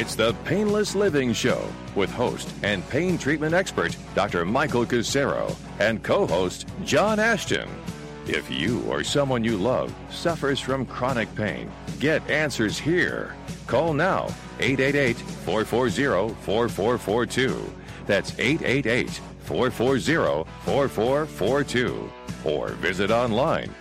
It's the Painless Living Show with host and pain treatment expert Dr. Michael Cusero and co-host John Ashton. If you or someone you love suffers from chronic pain, get answers here. Call now, 888-440-4442. That's 888-440-4442. Or visit online,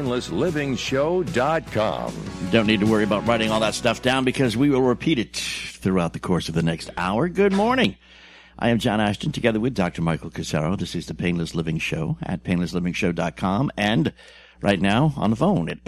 painlessliving.show.com. Don't need to worry about writing all that stuff down because we will repeat it throughout the course of the next hour. Good morning. I am John Ashton together with Dr. Michael Cusero. This is the Painless Living Show at painlessliving.show.com and right now on the phone at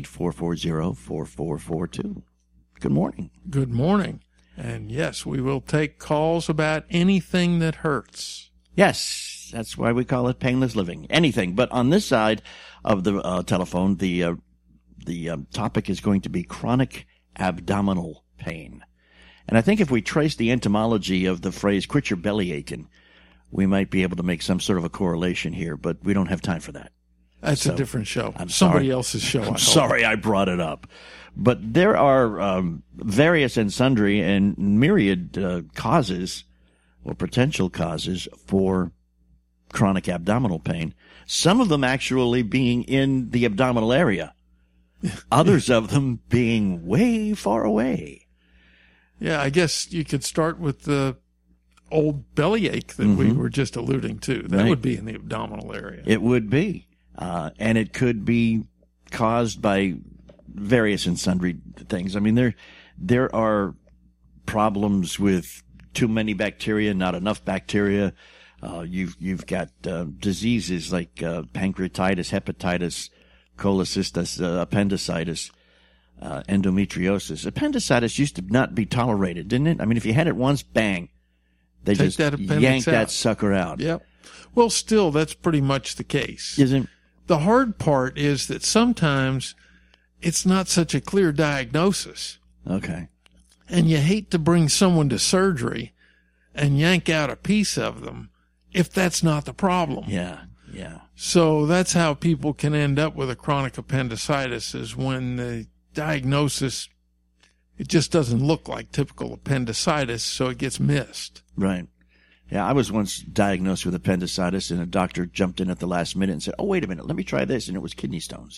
888-440-4442. Good morning. Good morning. And yes, we will take calls about anything that hurts. Yes, that's why we call it Painless Living. Anything. But on this side of the telephone, the topic is going to be chronic abdominal pain. And I think if we trace the etymology of the phrase, quit your belly aching, we might be able to make some sort of a correlation here, but we don't have time for that. That's a different show. I'm Somebody sorry. else's show. I'm sorry I brought it up. But there are various and sundry and myriad causes or potential causes for chronic abdominal pain. Some of them actually being in the abdominal area. Others of them being way far away. Yeah, I guess you could start with the old bellyache that we were just alluding to. That would be in the abdominal area. It would be. And it could be caused by various and sundry things. I mean, there are problems with too many bacteria, not enough bacteria. You've got diseases like pancreatitis, hepatitis, cholecystis, appendicitis, endometriosis. Appendicitis used to not be tolerated, didn't it? I mean, if you had it once, bang, they Take just that appendix yanked that out. sucker out. Yep. Well, still, that's pretty much the case. Isn't? The hard part is that sometimes it's not such a clear diagnosis. Okay. And you hate to bring someone to surgery and yank out a piece of them if that's not the problem. Yeah. Yeah. So that's how people can end up with a chronic appendicitis, is when the diagnosis, it just doesn't look like typical appendicitis, so it gets missed. Right. Yeah, I was once diagnosed with appendicitis, and a doctor jumped in at the last minute and said, "Oh, wait a minute, let me try this," and it was kidney stones.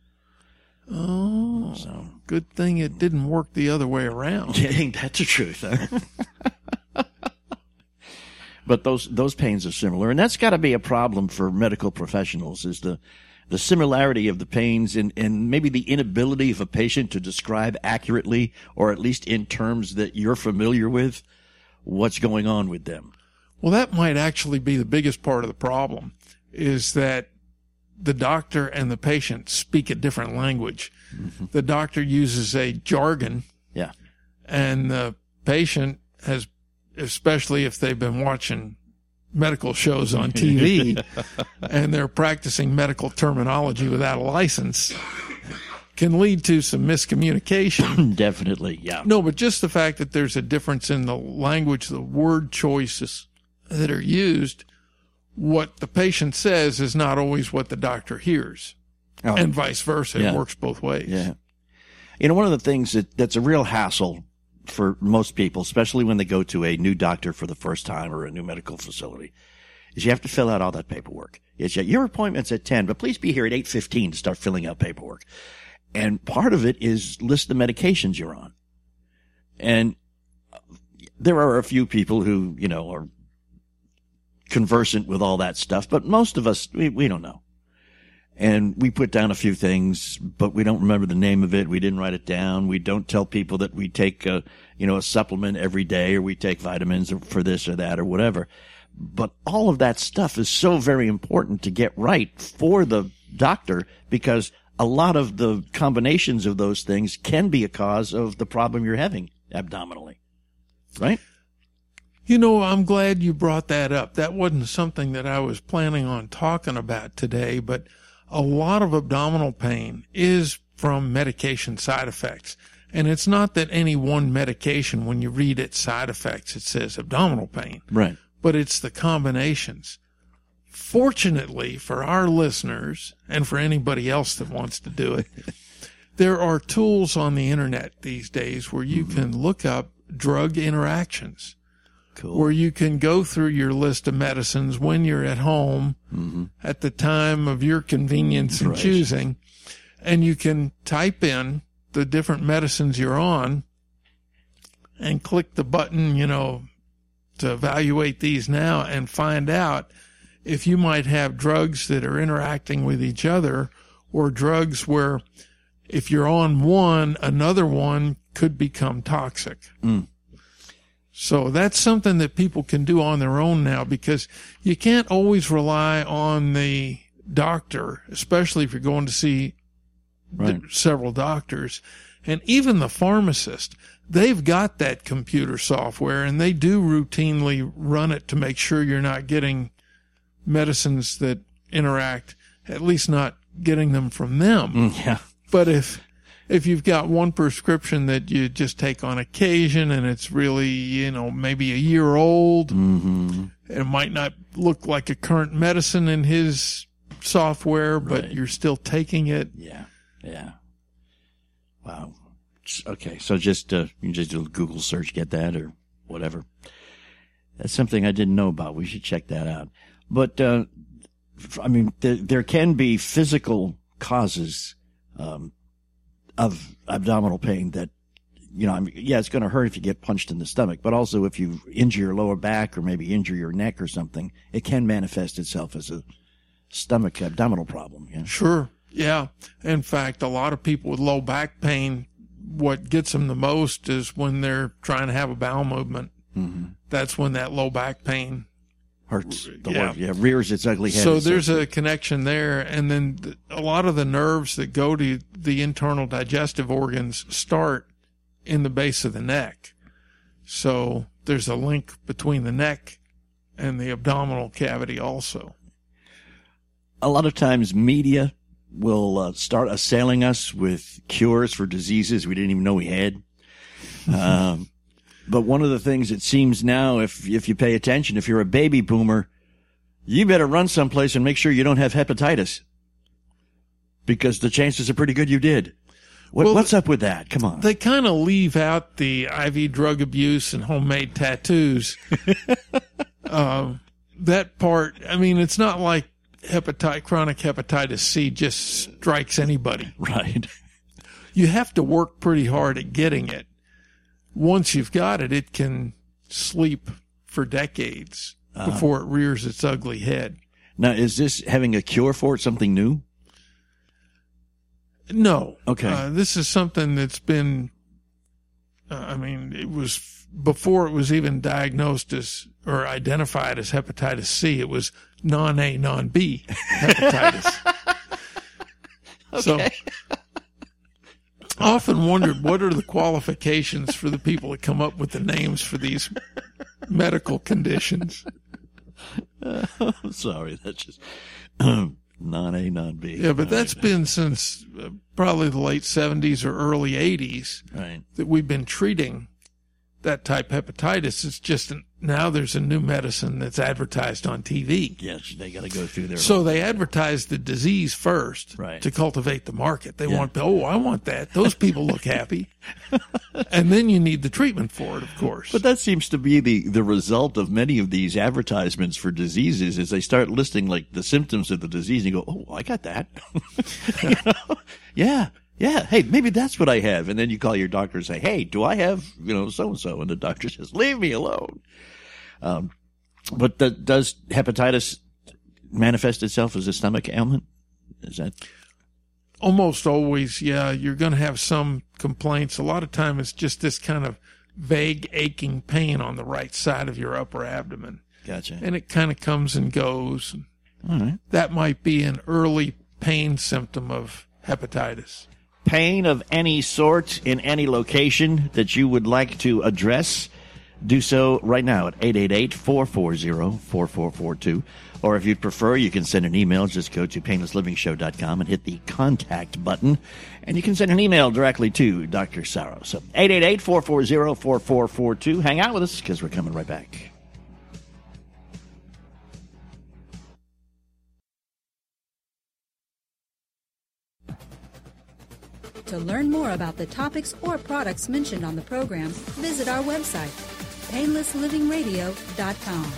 Oh, So, good thing it didn't work the other way around. yeah, ain't that the truth, huh? But those pains are similar, and that's got to be a problem for medical professionals, is the similarity of the pains and maybe the inability of a patient to describe accurately, or at least in terms that you're familiar with, what's going on with them. Well, that might actually be the biggest part of the problem, is that the doctor and the patient speak a different language. Mm-hmm. The doctor uses a jargon. Yeah. And the patient has, especially if they've been watching medical shows on TV and they're practicing medical terminology without a license, can lead to some miscommunication. Definitely, yeah. No, but just the fact that there's a difference in the language, the word choices that are used, what the patient says is not always what the doctor hears, and vice versa. Yeah. It works both ways. Yeah. You know, one of the things that's a real hassle for most people, especially when they go to a new doctor for the first time or a new medical facility, is you have to fill out all that paperwork. It's your appointment's at 10, but please be here at 8:15 to start filling out paperwork. And part of it is list the medications you're on. And there are a few people who, you know, are conversant with all that stuff, but most of us, we don't know. And we put down a few things, but we don't remember the name of it. We didn't write it down. We don't tell people that we take a supplement every day, or we take vitamins for this or that or whatever. But all of that stuff is so very important to get right for the doctor, because a lot of the combinations of those things can be a cause of the problem you're having abdominally. Right? You know, I'm glad you brought that up. That wasn't something that I was planning on talking about today, but a lot of abdominal pain is from medication side effects. And it's not that any one medication, when you read its side effects, it says abdominal pain. Right. But it's the combinations. Fortunately for our listeners, and for anybody else that wants to do it, there are tools on the internet these days where you can look up drug interactions. Cool. Where you can go through your list of medicines when you're at home at the time of your convenience and choosing, and you can type in the different medicines you're on and click the button, to evaluate these now and find out if you might have drugs that are interacting with each other or drugs where if you're on one, another one could become toxic. So that's something that people can do on their own now, because you can't always rely on the doctor, especially if you're going to see several doctors. And even the pharmacist, they've got that computer software and they do routinely run it to make sure you're not getting medicines that interact, at least not getting them from them. Yeah. But if you've got one prescription that you just take on occasion and it's really, maybe a year old, it might not look like a current medicine in his software, but you're still taking it. Yeah. Yeah. Wow. Okay. So just, you can just do a Google search, get that or whatever. That's something I didn't know about. We should check that out. But, there can be physical causes, of abdominal pain that, it's going to hurt if you get punched in the stomach, but also if you injure your lower back or maybe injure your neck or something, it can manifest itself as a stomach abdominal problem. Yeah. Sure. Yeah. In fact, a lot of people with low back pain, what gets them the most is when they're trying to have a bowel movement. That's when that low back pain hurts. Rears its ugly head. So there's a connection there. And then a lot of the nerves that go to the internal digestive organs start in the base of the neck. So there's a link between the neck and the abdominal cavity also. A lot of times media will start assailing us with cures for diseases we didn't even know we had. But one of the things it seems now, if you pay attention, if you're a baby boomer, you better run someplace and make sure you don't have hepatitis, because the chances are pretty good you did. What's up with that? Come on. They kind of leave out the IV drug abuse and homemade tattoos. That part, it's not like chronic hepatitis C just strikes anybody. Right. You have to work pretty hard at getting it. Once you've got it, it can sleep for decades before it rears its ugly head. Now, is this having a cure for it something new? No. Okay. This is something that's been, it was before it was even diagnosed as or identified as hepatitis C, it was non-A, non-B hepatitis. Okay. So I often wondered, what are the qualifications for the people that come up with the names for these medical conditions? I'm sorry, that's just non-A, non-B. Yeah, but that's been since probably the late 70s or early 80s that we've been treating that type hepatitis. It's just now there's a new medicine that's advertised on TV. Yes, they got to go through their. So they advertise the disease first to cultivate the market. They want, I want that. Those people look happy. And then you need the treatment for it, of course. But that seems to be the result of many of these advertisements for diseases is they start listing like the symptoms of the disease and you go, oh, I got that. Yeah. Yeah, hey, maybe that's what I have. And then you call your doctor and say, hey, do I have, so-and-so? And the doctor says, leave me alone. But does hepatitis manifest itself as a stomach ailment? Is that? Almost always, yeah. You're going to have some complaints. A lot of time it's just this kind of vague aching pain on the right side of your upper abdomen. Gotcha. And it kind of comes and goes. All right. That might be an early pain symptom of hepatitis. Pain of any sort in any location that you would like to address, do so right now at 888-440-4442. Or if you'd prefer, you can send an email. Just go to painlessliving.show.com and hit the contact button. And you can send an email directly to Dr. Sarro. So 888-440-4442. Hang out with us because we're coming right back. To learn more about the topics or products mentioned on the program, visit our website, painlesslivingradio.com.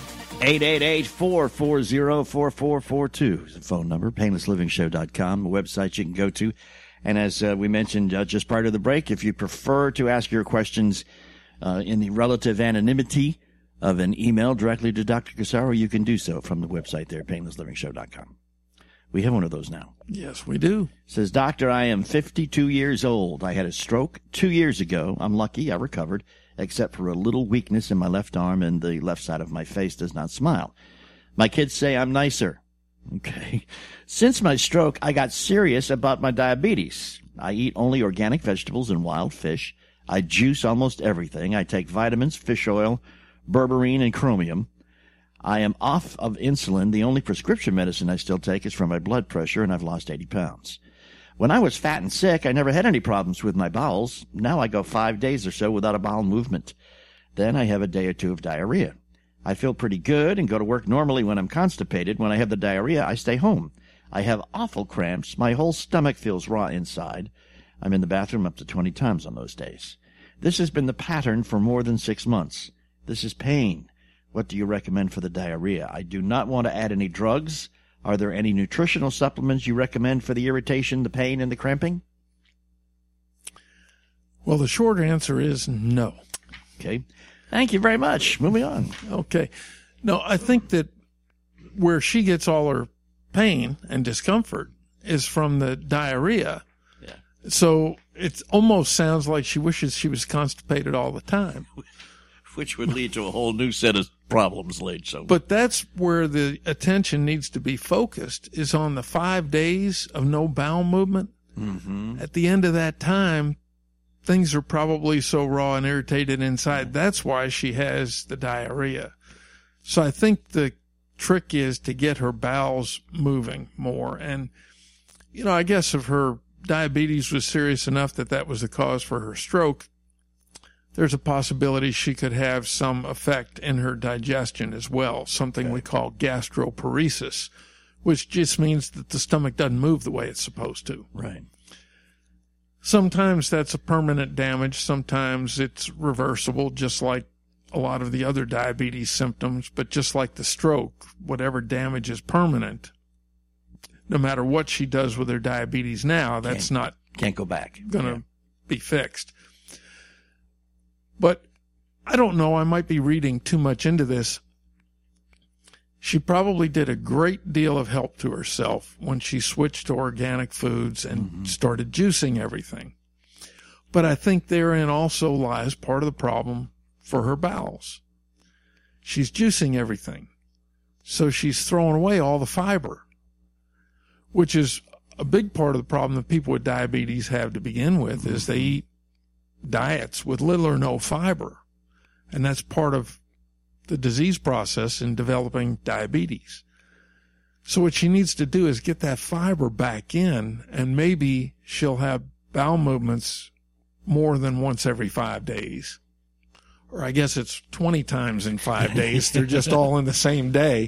888-440-4442 is the phone number, painlesslivingshow.com, the website you can go to. And as we mentioned just prior to the break, if you prefer to ask your questions in the relative anonymity of an email directly to Dr. Cassaro, you can do so from the website there, painlesslivingshow.com. We have one of those now. Yes, we do. Says, Doctor, I am 52 years old. I had a stroke 2 years ago. I'm lucky I recovered, except for a little weakness in my left arm, and the left side of my face does not smile. My kids say I'm nicer. Okay. Since my stroke, I got serious about my diabetes. I eat only organic vegetables and wild fish. I juice almost everything. I take vitamins, fish oil, berberine, and chromium. I am off of insulin. The only prescription medicine I still take is for my blood pressure, and I've lost 80 pounds. When I was fat and sick, I never had any problems with my bowels. Now I go 5 days or so without a bowel movement. Then I have a day or two of diarrhea. I feel pretty good and go to work normally when I'm constipated. When I have the diarrhea, I stay home. I have awful cramps. My whole stomach feels raw inside. I'm in the bathroom up to 20 times on those days. This has been the pattern for more than 6 months. This is pain. What do you recommend for the diarrhea? I do not want to add any drugs. Are there any nutritional supplements you recommend for the irritation, the pain, and the cramping? Well, the short answer is no. Okay. Thank you very much. Moving on. Okay. No, I think that where she gets all her pain and discomfort is from the diarrhea. Yeah. So it almost sounds like she wishes she was constipated all the time. Which would lead to a whole new set of problems later. So. But that's where the attention needs to be focused, is on the 5 days of no bowel movement. Mm-hmm. At the end of that time, things are probably so raw and irritated inside. That's why she has the diarrhea. So I think the trick is to get her bowels moving more. And, you know, I guess if her diabetes was serious enough that that was the cause for her stroke, there's a possibility she could have some effect in her digestion as well, something we call gastroparesis, which just means that the stomach doesn't move the way it's supposed to. Right. Sometimes that's a permanent damage. Sometimes it's reversible, just like a lot of the other diabetes symptoms. But just like the stroke, whatever damage is permanent, no matter what she does with her diabetes now, that's can't go back. Going to be fixed. But I don't know, I might be reading too much into this. She probably did a great deal of help to herself when she switched to organic foods and started juicing everything. But I think therein also lies part of the problem for her bowels. She's juicing everything, so she's throwing away all the fiber, which is a big part of the problem that people with diabetes have to begin with, is they eat diets with little or no fiber. And that's part of the disease process in developing diabetes. So what she needs to do is get that fiber back in, and maybe she'll have bowel movements more than once every 5 days. Or I guess it's 20 times in 5 days. They're just all in the same day.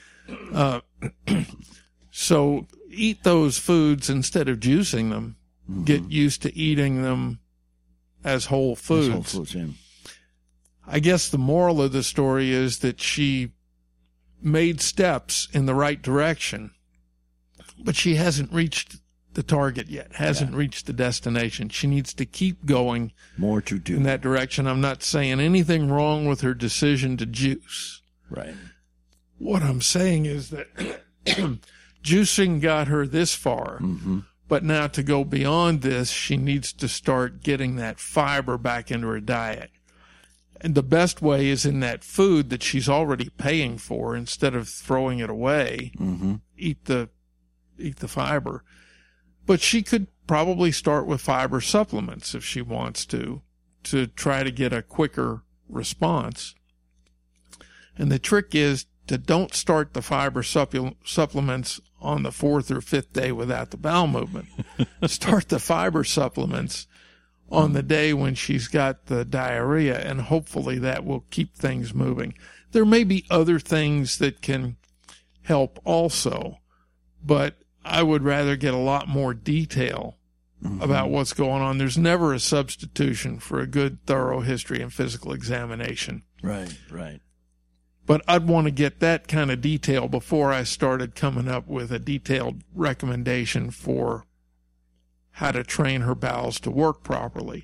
So eat those foods instead of juicing them. Get used to eating them as whole foods. As whole foods, yeah. I guess the moral of the story is that she made steps in the right direction, but she hasn't reached the target yet, hasn't reached the destination. She needs to keep going more to do in that direction. I'm not saying anything wrong with her decision to juice. Right. What I'm saying is that juicing got her this far. But now to go beyond this, she needs to start getting that fiber back into her diet. And the best way is in that food that she's already paying for. Instead of throwing it away, eat the fiber. But she could probably start with fiber supplements if she wants to try to get a quicker response. And the trick is to don't start the fiber supplements on the 4th or 5th day without the bowel movement. Start the fiber supplements on the day when she's got the diarrhea, and hopefully that will keep things moving. There may be other things that can help also, but I would rather get a lot more detail about what's going on. There's never a substitution for a good, thorough history and physical examination. Right, right. But I'd want to get that kind of detail before I started coming up with a detailed recommendation for how to train her bowels to work properly.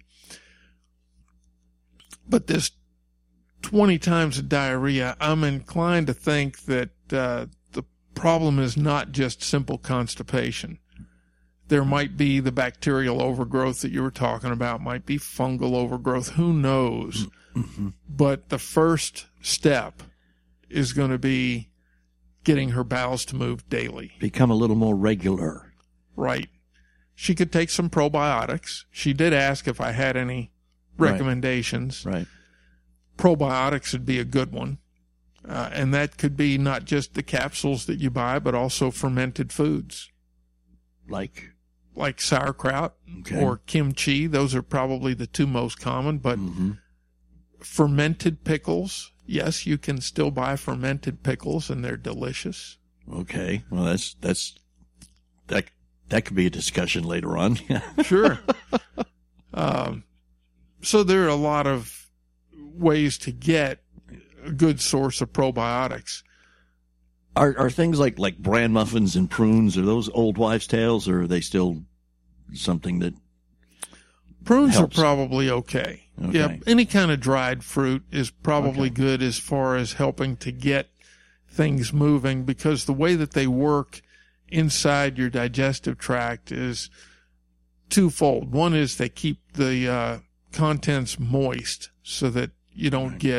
But this 20 times of diarrhea, I'm inclined to think that the problem is not just simple constipation. There might be the bacterial overgrowth that you were talking about, might be fungal overgrowth, who knows? Mm-hmm. But the first step is going to be getting her bowels to move daily. Become a little more regular. Right. She could take some probiotics. She did ask if I had any recommendations. Right. Probiotics would be a good one. And that could be not just the capsules that you buy, but also fermented foods. Like sauerkraut or kimchi. Those are probably the two most common, but fermented pickles. Yes, you can still buy fermented pickles and they're delicious. Okay. Well, that could be a discussion later on. Sure. So there are a lot of ways to get a good source of probiotics. Are things like bran muffins and prunes, are those old wives' tales, or are they still something that prunes helps? Are probably okay. Yeah, any kind of dried fruit is probably good as far as helping to get things moving, because the way that they work inside your digestive tract is twofold. One is they keep the contents moist so that you don't get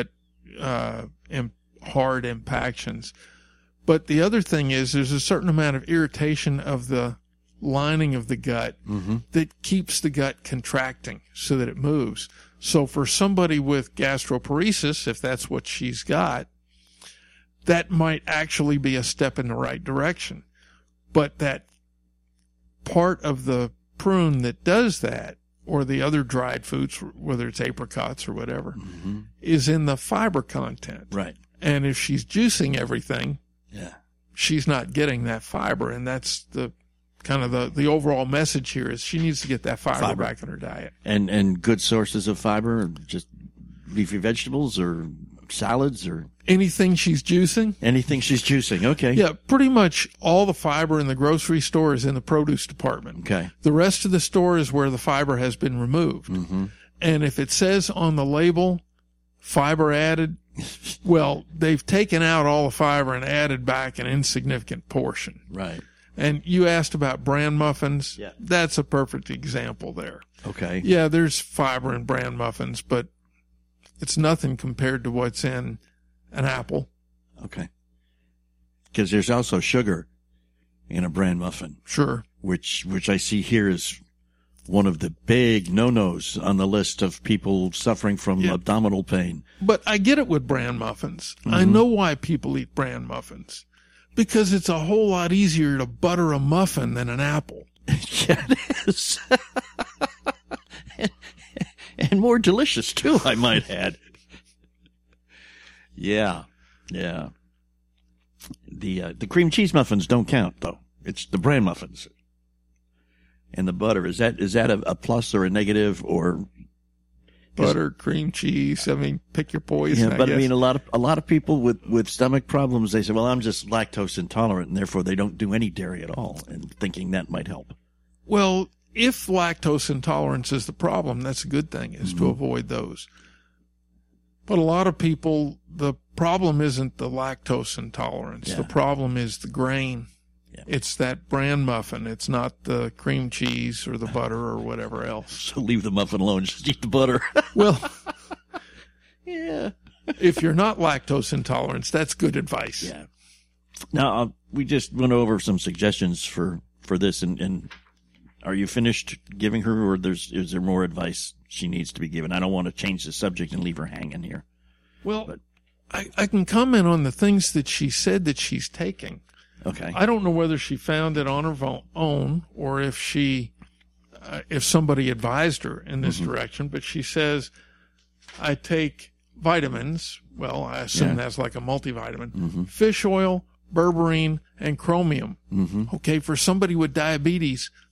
hard impactions. But the other thing is there's a certain amount of irritation of the lining of the gut that keeps the gut contracting so that it moves. So for somebody with gastroparesis, if that's what she's got, that might actually be a step in the right direction. But that part of the prune that does that, or the other dried foods, whether it's apricots or whatever, is in the fiber content. Right. And if she's juicing everything, yeah, she's not getting that fiber. And that's the kind of the overall message here is she needs to get that fiber back in her diet. And good sources of fiber, just leafy vegetables or salads or anything she's juicing. Anything she's juicing. Okay. Yeah, pretty much all the fiber in the grocery store is in the produce department. Okay. The rest of the store is where the fiber has been removed. And if it says on the label fiber added, well, they've taken out all the fiber and added back an insignificant portion. Right. And you asked about bran muffins. Yeah. That's a perfect example there. Okay. Yeah, there's fiber in bran muffins, but it's nothing compared to what's in an apple. Okay. Because there's also sugar in a bran muffin. Sure. Which I see here is one of the big no-nos on the list of people suffering from abdominal pain. But I get it with bran muffins. I know why people eat bran muffins. Because it's a whole lot easier to butter a muffin than an apple. Yeah, it is. And more delicious, too, I might add. Yeah, yeah. The cream cheese muffins don't count, though. It's the bran muffins. And the butter, is that a plus or a negative, or butter, cream cheese? I mean, pick your poison. Yeah, but I mean, a lot of people with stomach problems, they say, well, I'm just lactose intolerant, and therefore they don't do any dairy at all, and thinking that might help. Well, if lactose intolerance is the problem, that's a good thing, is to avoid those. But a lot of people, the problem isn't the lactose intolerance. Yeah. The problem is the grain. Yeah. It's that bran muffin. It's not the cream cheese or the butter or whatever else. So leave the muffin alone. Just eat the butter. Well, yeah. If you're not lactose intolerant, that's good advice. Yeah. Now, we just went over some suggestions for this, and are you finished giving her, or is there more advice she needs to be given? I don't want to change the subject and leave her hanging here. Well, I can comment on the things that she said that she's taking. Okay. I don't know whether she found it on her own or if if somebody advised her in this direction, but she says, I take vitamins. Well, I assume that's like a multivitamin, fish oil, berberine, and chromium. Okay. For somebody with diabetes,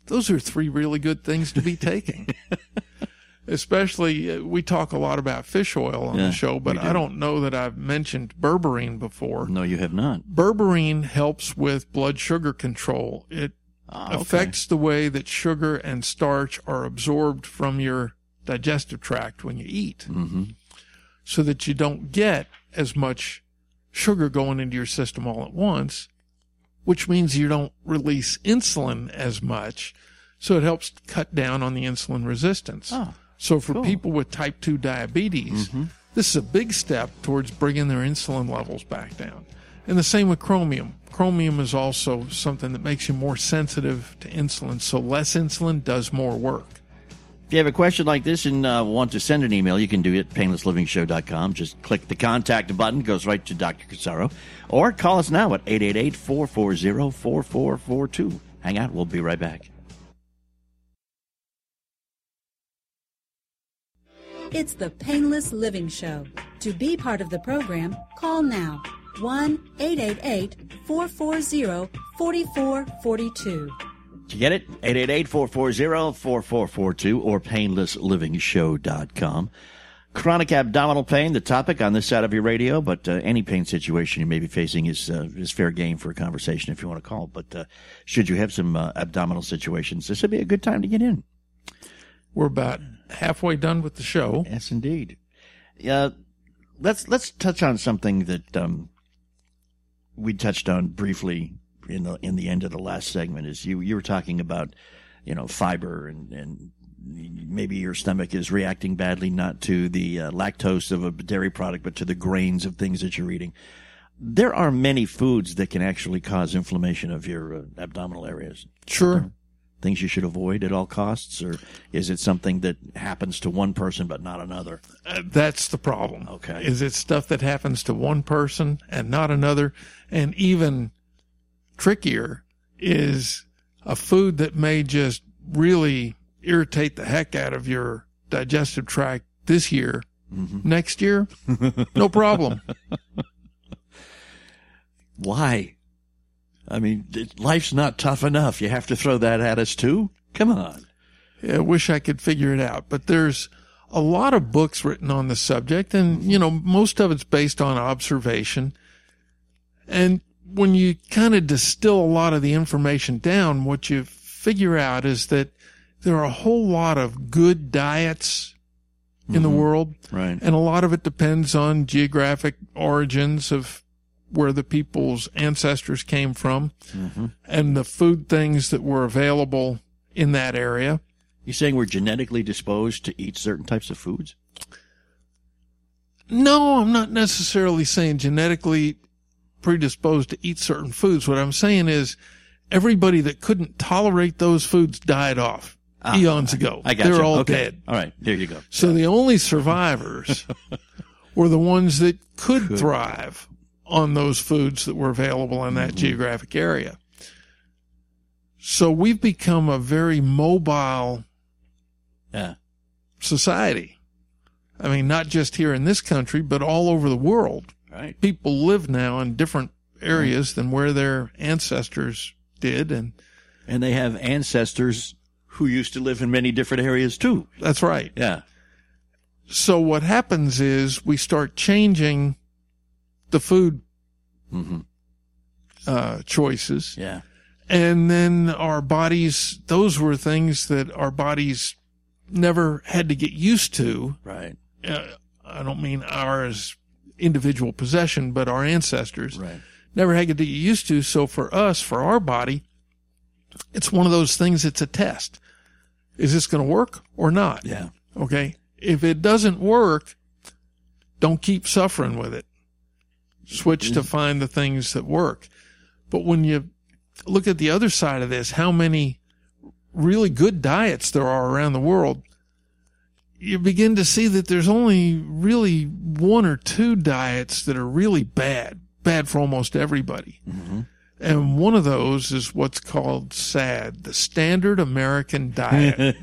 those are 3 really good things to be taking. Especially, we talk a lot about fish oil on the show, but I don't know that I've mentioned berberine before. No, you have not. Berberine helps with blood sugar control. It affects the way that sugar and starch are absorbed from your digestive tract when you eat, so that you don't get as much sugar going into your system all at once, which means you don't release insulin as much, so it helps cut down on the insulin resistance. So for people with type 2 diabetes, this is a big step towards bringing their insulin levels back down. And the same with chromium. Chromium is also something that makes you more sensitive to insulin, so less insulin does more work. If you have a question like this and want to send an email, you can do it at painlessliving.show.com. Just click the contact button, goes right to Dr. Cassaro, or call us now at 888-440-4442. Hang out, we'll be right back. It's the Painless Living Show. To be part of the program, call now. 1-888-440-4442. To get it, 888-440-4442 or painlessliving.show.com. Chronic abdominal pain, the topic on this side of your radio, but any pain situation you may be facing is fair game for a conversation if you want to call. But should you have some abdominal situations, this would be a good time to get in. We're about halfway done with the show. Yes, indeed. Let's touch on something that we touched on briefly in the end of the last segment. Is you were talking about, fiber and maybe your stomach is reacting badly not to the lactose of a dairy product, but to the grains of things that you're eating. There are many foods that can actually cause inflammation of your abdominal areas. Sure. Things you should avoid at all costs, or is it something that happens to one person but not another? That's the problem. Okay. Is it stuff that happens to one person and not another? And even trickier is a food that may just really irritate the heck out of your digestive tract this year. Next year, no problem. Why? I mean, life's not tough enough. You have to throw that at us too? Come on. Yeah, I wish I could figure it out. But there's a lot of books written on the subject, and, most of it's based on observation. And when you kind of distill a lot of the information down, what you figure out is that there are a whole lot of good diets in the world. Right. And a lot of it depends on geographic origins of where the people's ancestors came from and the food things that were available in that area. You're saying we're genetically disposed to eat certain types of foods? No, I'm not necessarily saying genetically predisposed to eat certain foods. What I'm saying is everybody that couldn't tolerate those foods died off eons ago. I got They're you. all Okay. dead. All right, there you go. So the only survivors were the ones that could thrive on those foods that were available in that geographic area. So we've become a very mobile society. I mean, not just here in this country, but all over the world. Right. People live now in different areas than where their ancestors did. And they have ancestors who used to live in many different areas too. That's right. Yeah. So what happens is we start changing the food choices. Yeah. And then our bodies, those were things that our bodies never had to get used to. Right. I don't mean ours individual possession, but our ancestors never had to get used to. So for us, for our body, it's one of those things. It's a test. Is this going to work or not? Yeah. Okay. If it doesn't work, don't keep suffering with it. Switch to find the things that work. But when you look at the other side of this, how many really good diets there are around the world, you begin to see that there's only really 1 or 2 diets that are really bad for almost everybody. And one of those is what's called SAD, the Standard American Diet.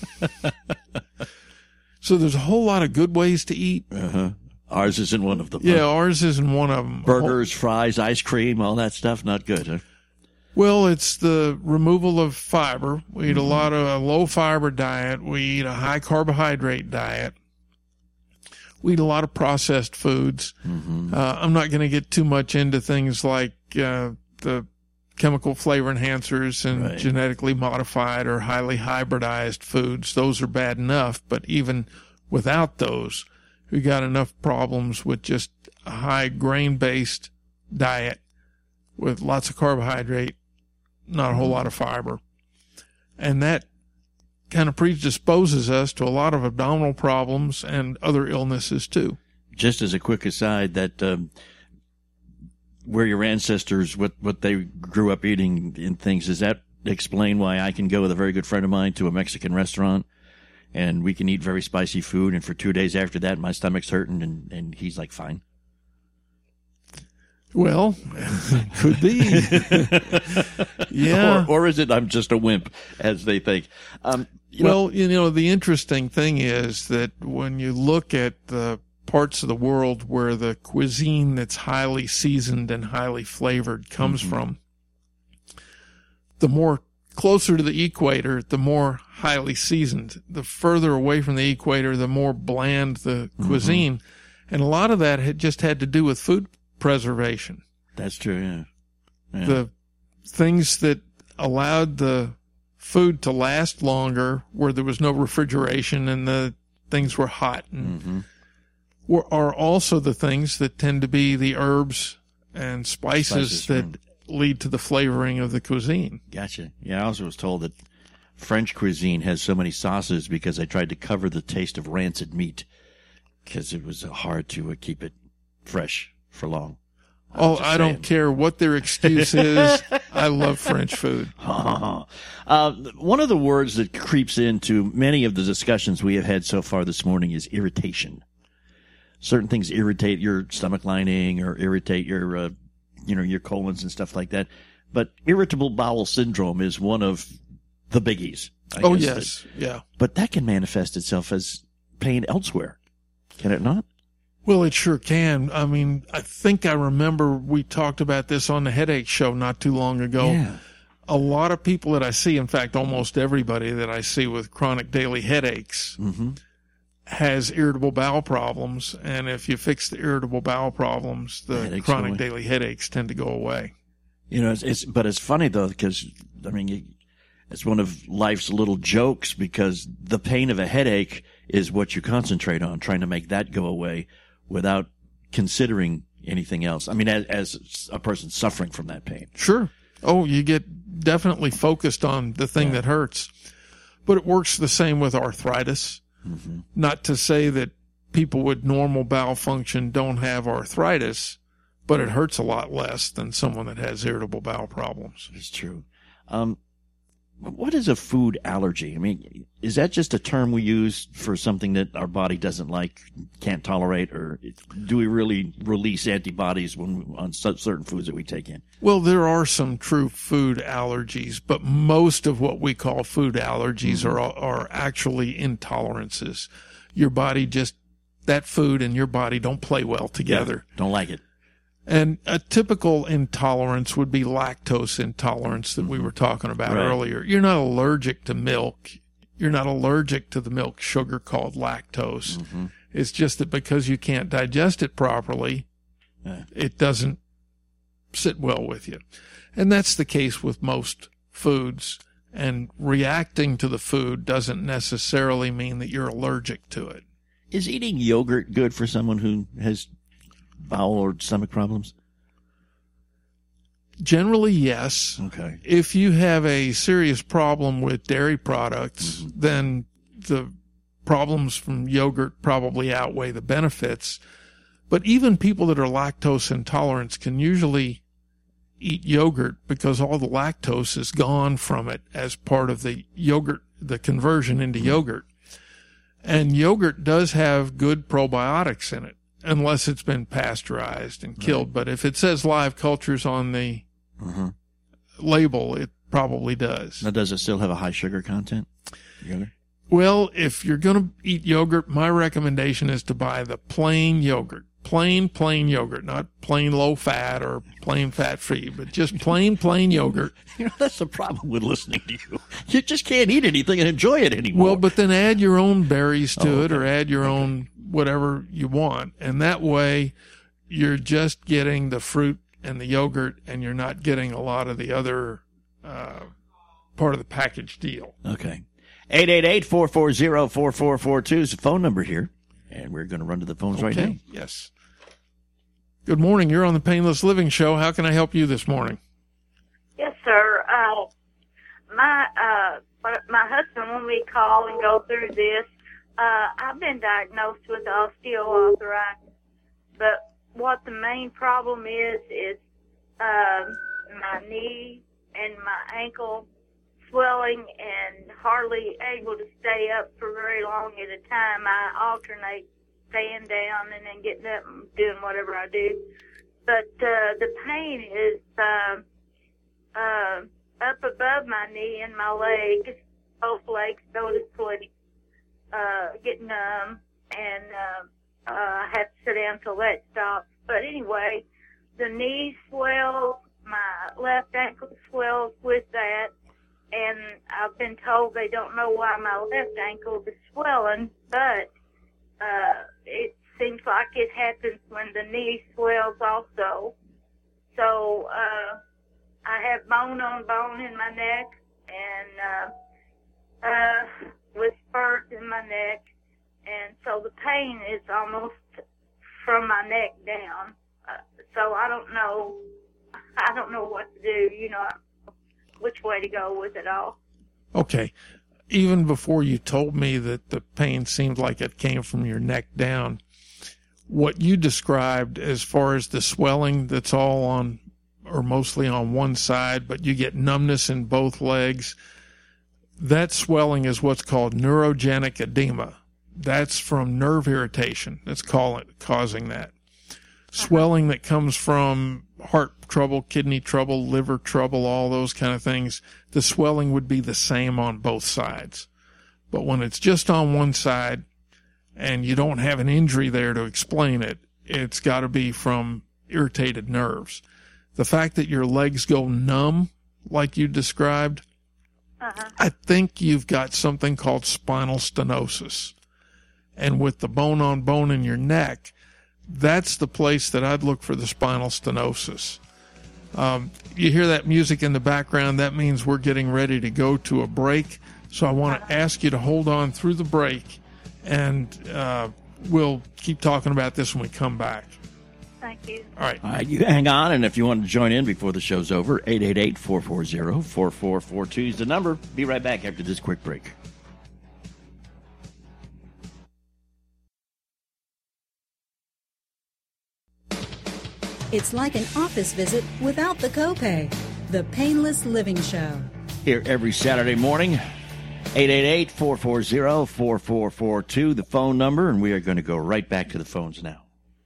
So there's a whole lot of good ways to eat. Ours isn't one of them. Yeah, ours isn't one of them. Burgers, fries, ice cream, all that stuff, not good, huh? Well, it's the removal of fiber. We eat a lot of a low fiber diet. We eat a high carbohydrate diet. We eat a lot of processed foods. I'm not going to get too much into things like the chemical flavor enhancers and genetically modified or highly hybridized foods. Those are bad enough, but even without those, we got enough problems with just a high grain-based diet with lots of carbohydrate, not a whole lot of fiber. And that kind of predisposes us to a lot of abdominal problems and other illnesses too. Just as a quick aside, that where your ancestors, what they grew up eating and things, does that explain why I can go with a very good friend of mine to a Mexican restaurant and we can eat very spicy food, and for 2 days after that my stomach's hurting and he's like fine? Well, could be. Yeah. Or is it I'm just a wimp, as they think? The interesting thing is that when you look at the parts of the world where the cuisine that's highly seasoned and highly flavored comes from, the more closer to the equator, the more highly seasoned. The further away from the equator, the more bland the cuisine. And a lot of that had to do with food preservation. That's true, yeah. The things that allowed the food to last longer, where there was no refrigeration and the things were hot, and are also the things that tend to be the herbs and spices that lead to the flavoring of the cuisine. Gotcha. Yeah, I also was told that French cuisine has so many sauces because they tried to cover the taste of rancid meat because it was hard to keep it fresh for long. I don't care what their excuse is. I love French food. One of the words that creeps into many of the discussions we have had so far this morning is irritation. Certain things irritate your stomach lining or irritate your, your colons and stuff like that. But irritable bowel syndrome is one of the biggies. I guess. Yeah. But that can manifest itself as pain elsewhere. Can it not? Well, it sure can. I mean, I think I remember we talked about this on the Headache Show not too long ago. Yeah. A lot of people that I see, in fact, almost everybody that I see with chronic daily headaches has irritable bowel problems. And if you fix the irritable bowel problems, the chronic daily headaches tend to go away. But it's funny though, because it's one of life's little jokes, because the pain of a headache is what you concentrate on, trying to make that go away without considering anything else. I mean, as a person suffering from that pain. Sure. Oh, you get definitely focused on the thing that hurts. But it works the same with arthritis. Not to say that people with normal bowel function don't have arthritis, but it hurts a lot less than someone that has irritable bowel problems. It's true. What is a food allergy? I mean, is that just a term we use for something that our body doesn't like, can't tolerate, or do we really release antibodies on certain foods that we take in? Well, there are some true food allergies, but most of what we call food allergies are actually intolerances. Your body that food and your body don't play well together. Yeah, don't like it. And a typical intolerance would be lactose intolerance that we were talking about earlier. You're not allergic to milk. You're not allergic to the milk sugar called lactose. It's just that because you can't digest it properly, it doesn't sit well with you. And that's the case with most foods. And reacting to the food doesn't necessarily mean that you're allergic to it. Is eating yogurt good for someone who has bowel or stomach problems? Generally, yes. Okay. If you have a serious problem with dairy products, then the problems from yogurt probably outweigh the benefits. But even people that are lactose intolerant can usually eat yogurt because all the lactose is gone from it as part of the yogurt, the conversion into yogurt. And yogurt does have good probiotics in it, unless it's been pasteurized and killed. But if it says live cultures on the label, it probably does. Now, does it still have a high sugar content? Yogurt? Well, if you're going to eat yogurt, my recommendation is to buy the plain yogurt. plain yogurt, not plain low fat or plain fat free, but just plain yogurt. You know, that's the problem with listening to you. You just can't eat anything and enjoy it anymore. Well, but then add your own berries to it, or add your own whatever you want. And that way you're just getting the fruit and the yogurt, and you're not getting a lot of the other part of the package deal. Okay. 888-440-4442 is the phone number here. And we're going to run to the phones right now. Yes. Good morning. You're on the Painless Living Show. How can I help you this morning? Yes, sir. My husband, when we call and go through this, I've been diagnosed with osteoarthritis. But what the main problem is my knee and my ankle swelling and hardly able to stay up for very long at a time. I alternate staying down and then getting up and doing whatever I do. But the pain is up above my knee and my leg, both legs go to sleep, get numb, and I have to sit down till that stops. But anyway, the knee swells, my left ankle swells with that, and I've been told they don't know why my left ankle is swelling, but it seems like it happens when the knee swells also. So I have bone on bone in my neck and with spurs in my neck, and so the pain is almost from my neck down. So I don't know what to do, which way to go with it all. Okay. Even before you told me that the pain seemed like it came from your neck down, what you described as far as the swelling that's all on or mostly on one side, but you get numbness in both legs, that swelling is what's called neurogenic edema. That's from nerve irritation that's causing that. Swelling that comes from heart trouble, kidney trouble, liver trouble, all those kind of things, the swelling would be the same on both sides. But when it's just on one side and you don't have an injury there to explain it, it's got to be from irritated nerves. The fact that your legs go numb, like you described, I think you've got something called spinal stenosis. And with the bone on bone in your neck, that's the place that I'd look for the spinal stenosis. You hear that music in the background, that means we're getting ready to go to a break. So I want to ask you to hold on through the break, and we'll keep talking about this when we come back. Thank you. All right. You hang on, and if you want to join in before the show's over, 888-440-4442 is the number. Be right back after this quick break. It's like an office visit without the copay. The Painless Living Show. Here every Saturday morning, 888-440-4442, the phone number, and we are going to go right back to the phones now.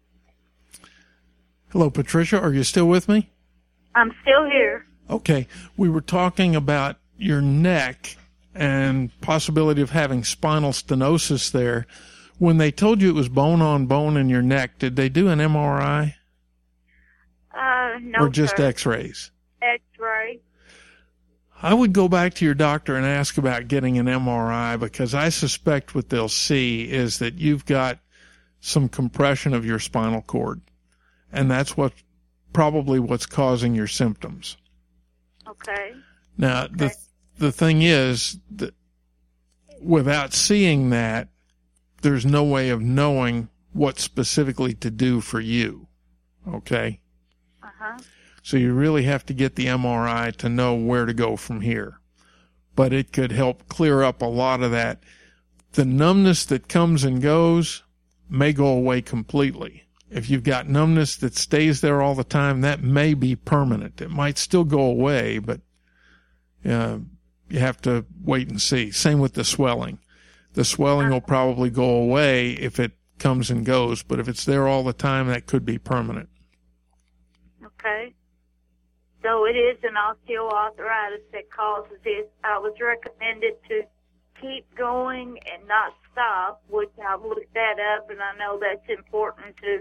Hello, Patricia. Are you still with me? I'm still here. Okay. We were talking about your neck and possibility of having spinal stenosis there. When they told you it was bone on bone in your neck, did they do an MRI? No, or just sir. X-rays? X-ray. I would go back to your doctor and ask about getting an MRI, because I suspect what they'll see is that you've got some compression of your spinal cord, and that's probably what's causing your symptoms. Okay. Now, the thing is that without seeing that, there's no way of knowing what specifically to do for you. Okay? So you really have to get the MRI to know where to go from here. But it could help clear up a lot of that. The numbness that comes and goes may go away completely. If you've got numbness that stays there all the time, that may be permanent. It might still go away, but you have to wait and see. Same with the swelling. The swelling will probably go away if it comes and goes, but if it's there all the time, that could be permanent. Okay. So it is an osteoarthritis that causes it. I was recommended to keep going and not stop, which I've looked that up, and I know that's important to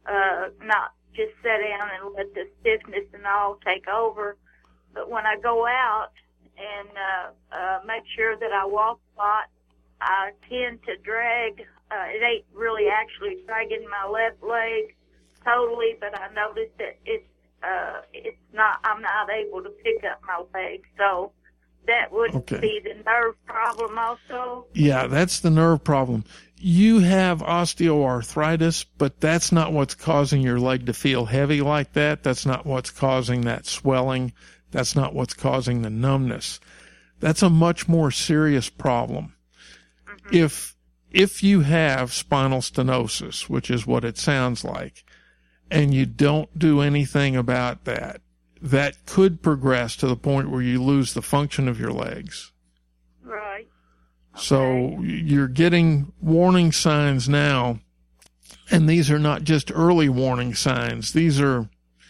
not just sit down and let the stiffness and all take over. But when I go out and make sure that I walk a lot, I tend to drag. It ain't really actually dragging my left leg totally, but I noticed that it's not. I'm not able to pick up my leg, so that would be the nerve problem also. Yeah, that's the nerve problem. You have osteoarthritis, but that's not what's causing your leg to feel heavy like that. That's not what's causing that swelling. That's not what's causing the numbness. That's a much more serious problem. Mm-hmm. If you have spinal stenosis, which is what it sounds like, and you don't do anything about that, that could progress to the point where you lose the function of your legs. Right. Okay. So you're getting warning signs now, and these are not just early warning signs. These are,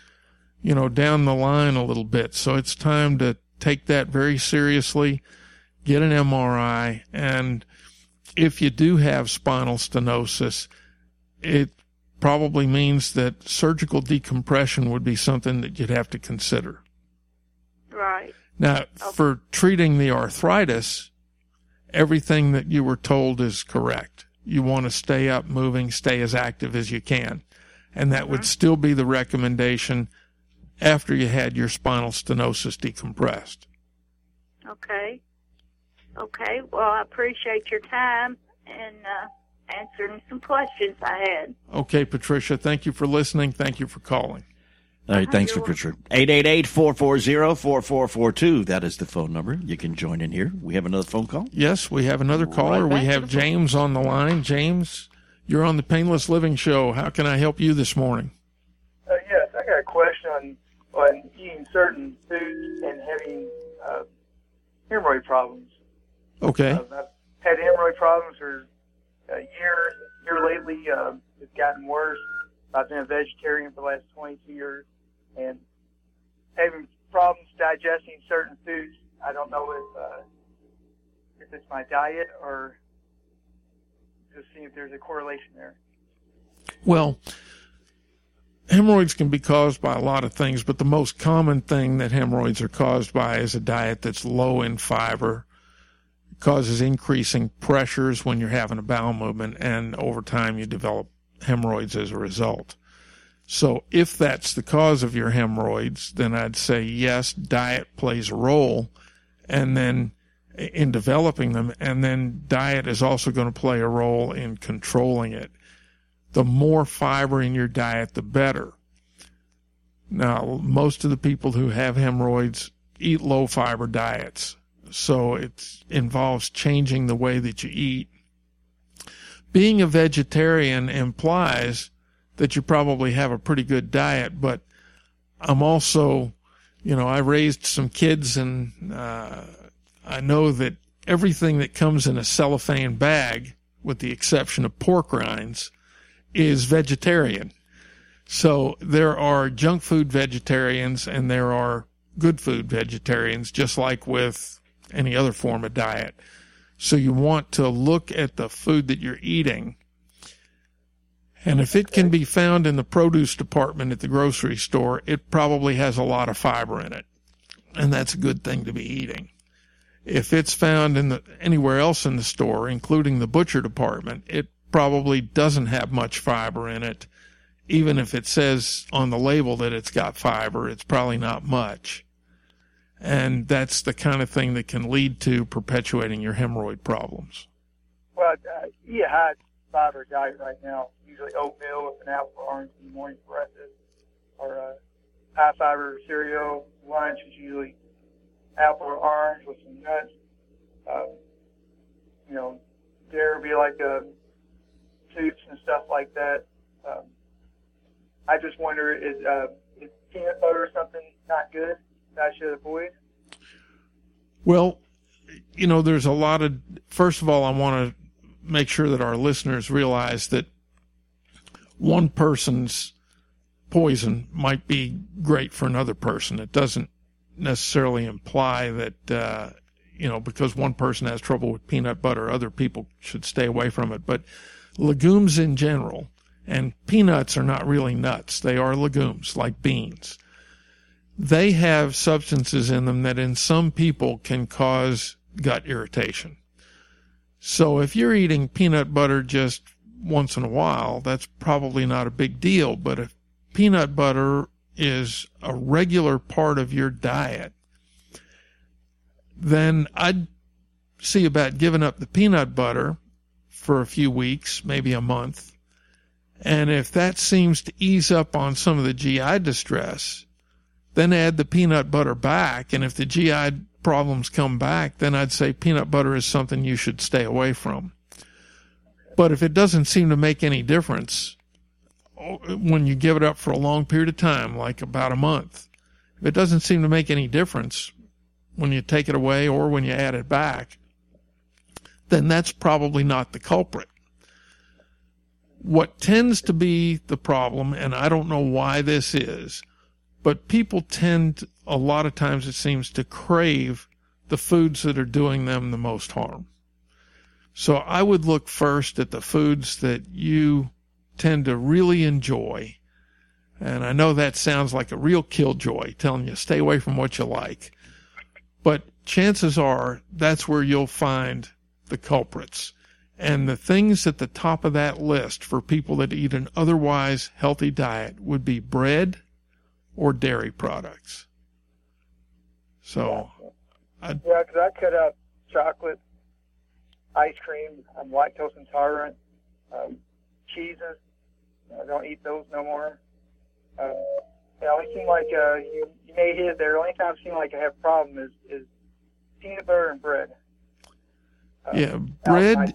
down the line a little bit. So it's time to take that very seriously, get an MRI, and if you do have spinal stenosis, it probably means that surgical decompression would be something that you'd have to consider. Right. Now, for treating the arthritis, everything that you were told is correct. You want to stay up, moving, stay as active as you can. And that would still be the recommendation after you had your spinal stenosis decompressed. Okay. Okay. Well, I appreciate your time and answering some questions I had. Okay, Patricia. Thank you for listening. Thank you for calling. All right, thanks, Patricia. 888-440-4442. That is the phone number. You can join in here. We have another phone call? Yes, we have another caller. We have James on the line. James, you're on the Painless Living Show. How can I help you this morning? Yes, I got a question on eating certain foods and having hemorrhoid problems. Okay. I've had hemorrhoid problems for years. Here lately, it's gotten worse. I've been a vegetarian for the last 22 years and having problems digesting certain foods. I don't know if it's my diet or just seeing if there's a correlation there. Well, hemorrhoids can be caused by a lot of things, but the most common thing that hemorrhoids are caused by is a diet that's low in fiber. It causes increasing pressures when you're having a bowel movement, and over time you develop hemorrhoids as a result. So if that's the cause of your hemorrhoids, then I'd say yes, diet plays a role, and then in developing them, and then diet is also going to play a role in controlling it. The more fiber in your diet, the better. Now, most of the people who have hemorrhoids eat low fiber diets, so it involves changing the way that you eat. Being a vegetarian implies that you probably have a pretty good diet, but I'm also, I raised some kids, and I know that everything that comes in a cellophane bag, with the exception of pork rinds, is vegetarian. So there are junk food vegetarians and there are good food vegetarians, just like with any other form of diet. So you want to look at the food that you're eating. And if it can be found in the produce department at the grocery store, it probably has a lot of fiber in it. And that's a good thing to be eating. If it's found anywhere else in the store, including the butcher department, it probably doesn't have much fiber in it. Even if it says on the label that it's got fiber, it's probably not much. And that's the kind of thing that can lead to perpetuating your hemorrhoid problems. Well, I eat a high fiber diet right now, usually oatmeal with an apple or orange in the morning for breakfast, or a high fiber cereal. Lunch is usually apple or orange with some nuts. There would be like soups and stuff like that. I just wonder, is peanut butter something not good that I should avoid? Well, there's a lot of, first of all, I want to make sure that our listeners realize that one person's poison might be great for another person. It doesn't necessarily imply that, because one person has trouble with peanut butter, other people should stay away from it. But legumes in general And peanuts are not really nuts. They are legumes like beans. They have substances in them that in some people can cause gut irritation. So if you're eating peanut butter just once in a while, that's probably not a big deal. But if peanut butter is a regular part of your diet, then I'd see about giving up the peanut butter for a few weeks, maybe a month. And if that seems to ease up on some of the GI distress, then add the peanut butter back. And if the GI problems come back, then I'd say peanut butter is something you should stay away from. But if it doesn't seem to make any difference when you give it up for a long period of time, like about a month, if it doesn't seem to make any difference when you take it away or when you add it back, then that's probably not the culprit. What tends to be the problem, and I don't know why this is, but people tend, a lot of times it seems, to crave the foods that are doing them the most harm. So I would look first at the foods that you tend to really enjoy. And I know that sounds like a real killjoy, telling you stay away from what you like. But chances are that's where you'll find the culprits. And the things at the top of that list for people that eat an otherwise healthy diet would be bread or dairy products. So, because I cut out chocolate, ice cream. I'm lactose intolerant. Cheeses, I don't eat those no more. It only seems like you may hit it there. The only time it seems like I have a problem is peanut butter and bread. Yeah, bread,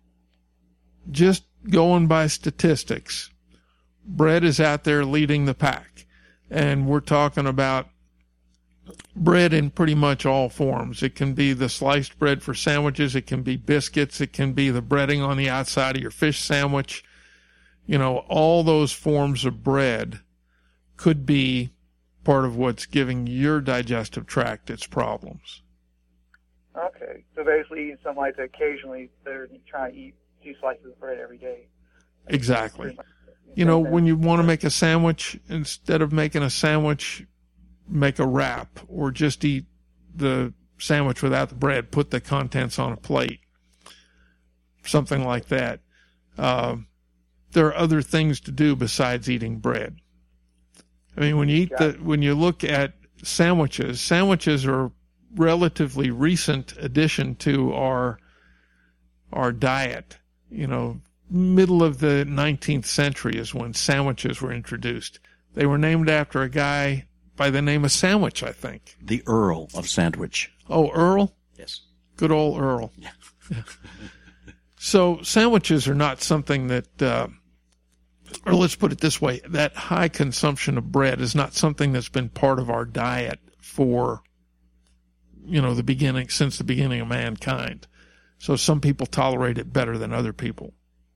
just going by statistics, bread is out there leading the pack. And we're talking about bread in pretty much all forms. It can be the sliced bread for sandwiches. It can be biscuits. It can be the breading on the outside of your fish sandwich. You know, all those forms of bread could be part of what's giving your digestive tract its problems. Okay. So basically eating something like that occasionally, they're trying to eat 2 slices of bread every day. Exactly. You know, when you want to make a sandwich, instead of making a sandwich, make a wrap, or just eat the sandwich without the bread, put the contents on a plate, something like that. There are other things to do besides eating bread. I mean, when you look at sandwiches are a relatively recent addition to our diet. You know, middle of the 19th century is when sandwiches were introduced. They were named after a guy by the name of Sandwich, I think. The Earl of Sandwich. Oh, Earl? Yes. Good old Earl. Yeah. So sandwiches are not something that, or let's put it this way, that high consumption of bread is not something that's been part of our diet for, since the beginning of mankind. So some people tolerate it better than other people.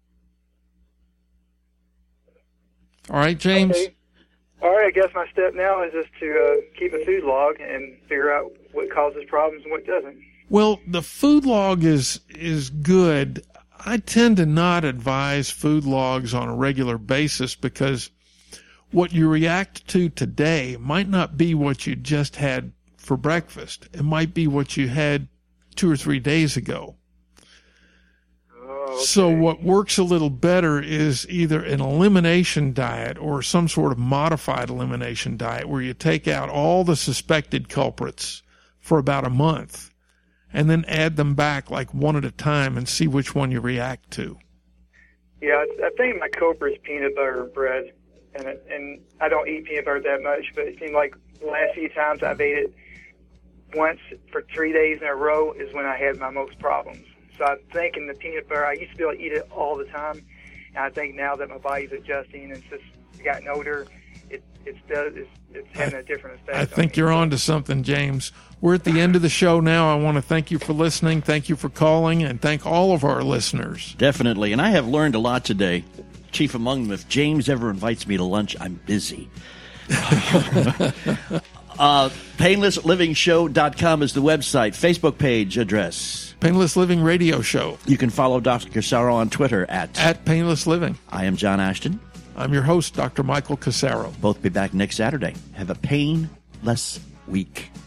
All right, James? Okay. All right, I guess my step now is just to keep a food log and figure out what causes problems and what doesn't. Well, the food log is good. I tend to not advise food logs on a regular basis because what you react to today might not be what you just had for breakfast. It might be what you had 2 or 3 days ago. Okay. So what works a little better is either an elimination diet or some sort of modified elimination diet where you take out all the suspected culprits for about a month and then add them back like one at a time and see which one you react to. Yeah, I think my culprit is peanut butter and bread, and I don't eat peanut butter that much, but it seemed like the last few times I've ate it once for 3 days in a row is when I had my most problems. So I'm thinking the peanut butter, I used to be able to eat it all the time, and I think now that my body's adjusting and it's just gotten older, it's having a different effect. I think you're on to something, James. We're at the end of the show now. I want to thank you for listening, thank you for calling, and thank all of our listeners. Definitely, and I have learned a lot today. Chief among them, if James ever invites me to lunch, I'm busy. PainlessLivingShow.com is the website. Facebook page address. Painless Living Radio Show. You can follow Dr. Casaro on Twitter at Painless Living. I am John Ashton. I'm your host, Dr. Michael Casaro. Both be back next Saturday. Have a painless week.